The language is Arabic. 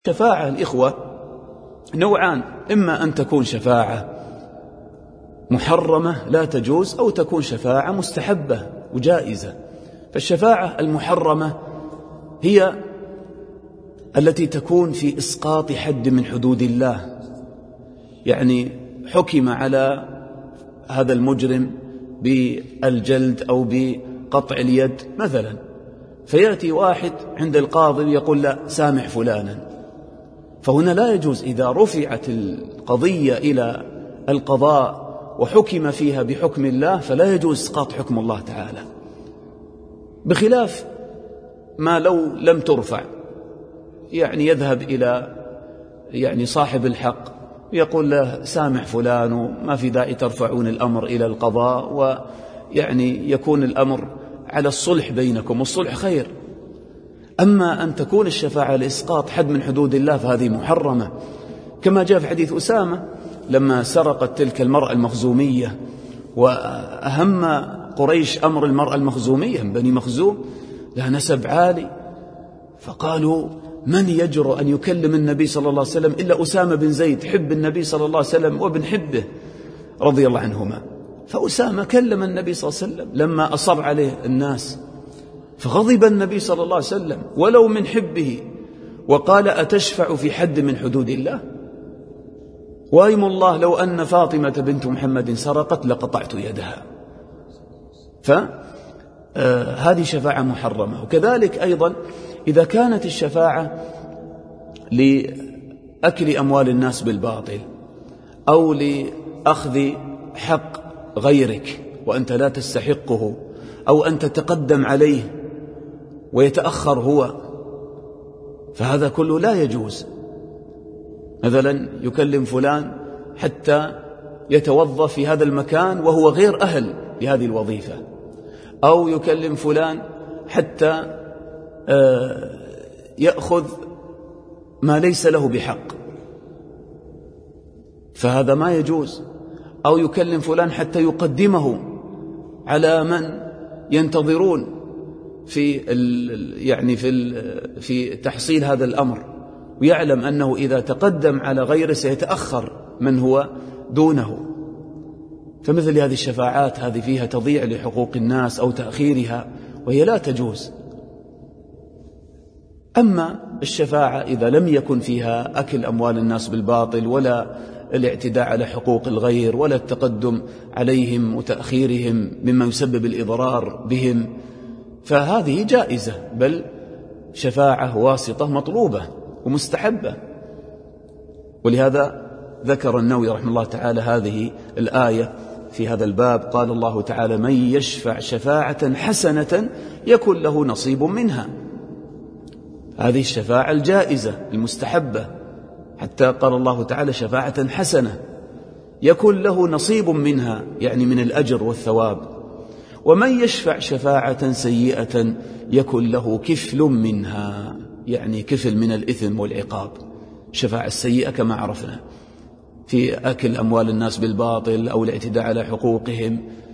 شفاعة الإخوة نوعان، إما أن تكون شفاعة محرمة لا تجوز، أو تكون شفاعة مستحبة وجائزة. فالشفاعة المحرمة هي التي تكون في إسقاط حد من حدود الله، يعني حكم على هذا المجرم بالجلد أو بقطع اليد مثلا، فيأتي واحد عند القاضي يقول لا سامح فلانا، فهنا لا يجوز. إذا رفعت القضية إلى القضاء وحكم فيها بحكم الله فلا يجوز إسقاط حكم الله تعالى، بخلاف ما لو لم ترفع، يعني يذهب إلى صاحب الحق يقول له سامح فلان وما في داعي ترفعون الأمر إلى القضاء، يكون الأمر على الصلح بينكم، والصلح خير. أما أن تكون الشفاعة لإسقاط حد من حدود الله فهذه محرمة، كما جاء في حديث أسامة لما سرقت تلك المرأة المخزومية، وأهم قريش أمر المرأة المخزومية من بني مخزوم لها نسب عالي، فقالوا من يجرؤ أن يكلم النبي صلى الله عليه وسلم إلا أسامة بن زيد، حب النبي صلى الله عليه وسلم وابن حبه رضي الله عنهما. فأسامة كلم النبي صلى الله عليه وسلم لما أصر عليه الناس، فغضب النبي صلى الله عليه وسلم ولو من حبه، وقال أتشفع في حد من حدود الله؟ وايم الله لو أن فاطمة بنت محمد سرقت لقطعت يدها. فهذه شفاعة محرمة. وكذلك أيضا إذا كانت الشفاعة لأكل أموال الناس بالباطل، أو لأخذ حق غيرك وأنت لا تستحقه، أو أن تتقدم عليه ويتأخر هو، فهذا كله لا يجوز. مثلا يكلم فلان حتى يتوظف في هذا المكان وهو غير أهل لهذه الوظيفة، أو يكلم فلان حتى يأخذ ما ليس له بحق، فهذا ما يجوز. أو يكلم فلان حتى يقدمه على من ينتظرون في تحصيل هذا الأمر، ويعلم أنه إذا تقدم على غيره سيتأخر من هو دونه. فمثل هذه الشفاعات هذه فيها تضييع لحقوق الناس أو تأخيرها، وهي لا تجوز. أما الشفاعة إذا لم يكن فيها أكل أموال الناس بالباطل، ولا الاعتداء على حقوق الغير، ولا التقدم عليهم وتأخيرهم مما يسبب الإضرار بهم، فهذه جائزة، بل شفاعة واسطة مطلوبة ومستحبة. ولهذا ذكر النووي رحمه الله تعالى هذه الآية في هذا الباب، قال الله تعالى من يشفع شفاعة حسنة يكن له نصيب منها. هذه الشفاعة الجائزة المستحبة، حتى قال الله تعالى شفاعة حسنة يكن له نصيب منها، يعني من الأجر والثواب. ومن يشفع شفاعة سيئة يكن له كفل منها، يعني كفل من الإثم والعقاب. الشفاعة السيئة كما عرفنا في أكل أموال الناس بالباطل أو الاعتداء على حقوقهم،